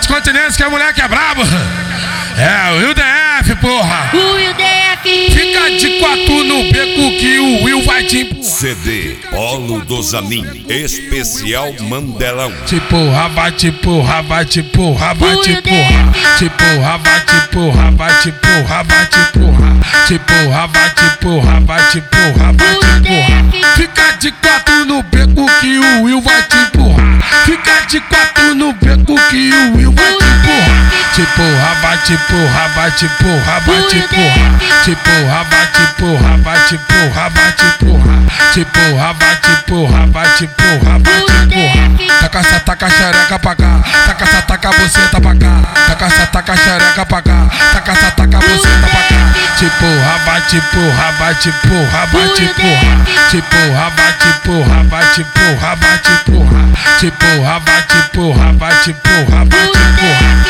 Bate continência que a mulher que é brabo. É, o Will DF, porra. O Will DF. Fica de quatro no beco que o Will vai te empurrar. CD Polo do Zanin, especial Mandelão. Te porra, vai te porra, vai te porra, vai te porra. Te porra, vai te porra, vai te porra, vai te porra. Te porra, vai te porra, vai te porra, vai te porra. Fica de quatro no beco que o Will vai te empurrar. Fica de quatro no beco que o Will vai te empurrar. Te porra, vai te porra, vai te porra, vai te porra. Te porra, vai te porra, vai te porra, vai te porra. Te porra, vai te porra, vai te porra, vai te porra. Taca essa taca xereca pra cá. Taca essa taca buceta pra cá. Taca essa taca xereca pra cá. Taca essa taca buceta pra cá. Te porra, vai te porra, vai te porra, vai te porra. Te porra, vai te porra, vai te porra, vai te porra. Te porra, vai te porra, vai te porra, vai te porra.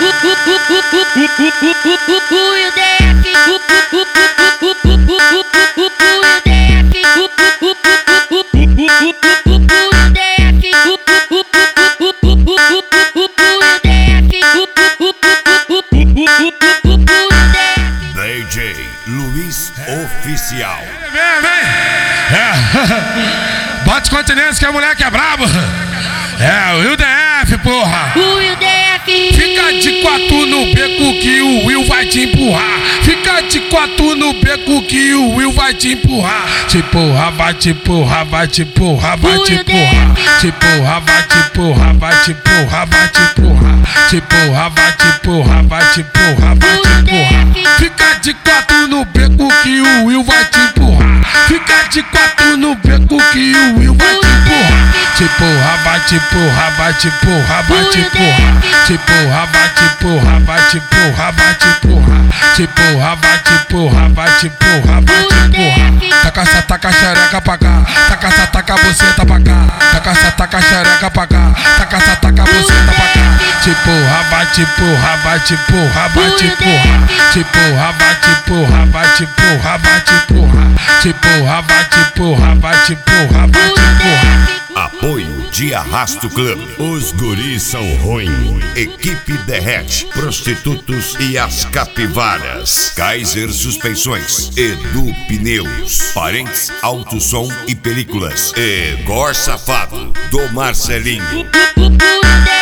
O Will DF. DJ Luiz Oficial. É. Bate continência que a mulher que é brabo. É, o Will DF, porra. O Will DF. Fica de quatro no beco que o Will vai te empurrar. Fica de quatro no beco que o Will vai te empurrar. Te porra, vai te porra, vai te porra, vai te porra. Te porra, vai te porra, vai te porra, vai te porra. Te porra, vai te porra, vai te porra, vai te porra. Fica de quatro no beco que o Will vai te empurrar. Fica de quatro no beco que o Will vai te empurrar. Te porra, vai te porra, vai te porra, vai te porra. Te porra, vai te porra, vai te porra, vai te porra. Te porra, vai te porra, vai te porra, vai te porra. Taca essa taca xereca pra cá. Taca essa taca buceta pra cá. Taca essa taca xereca pra cá. Taca essa taca buceta pra cá. Te porra, vai te porra, vai te porra, vai te porra. Te porra, vai te porra, vai te porra, vai te porra. Te porra, vai te porra, vai te porra, vai te porra. Apoio de Arrasto Club. Os guris são ruins. Equipe Derrete, Prostitutos e as Capivaras. Kaiser Suspensões. Edu Pneus. Parentes Auto Som e Películas. Egor Safado, do Marcelinho.